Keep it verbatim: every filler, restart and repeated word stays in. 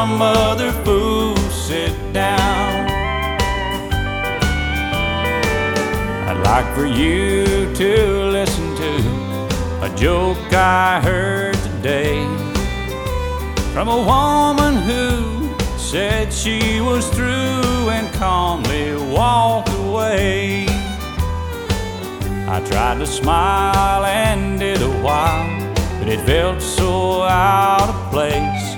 some other fool sit down. I'd like for you to listen to a joke I heard today from a woman who said she was through and calmly walked away. I tried to smile and did a while, but it felt so out of place.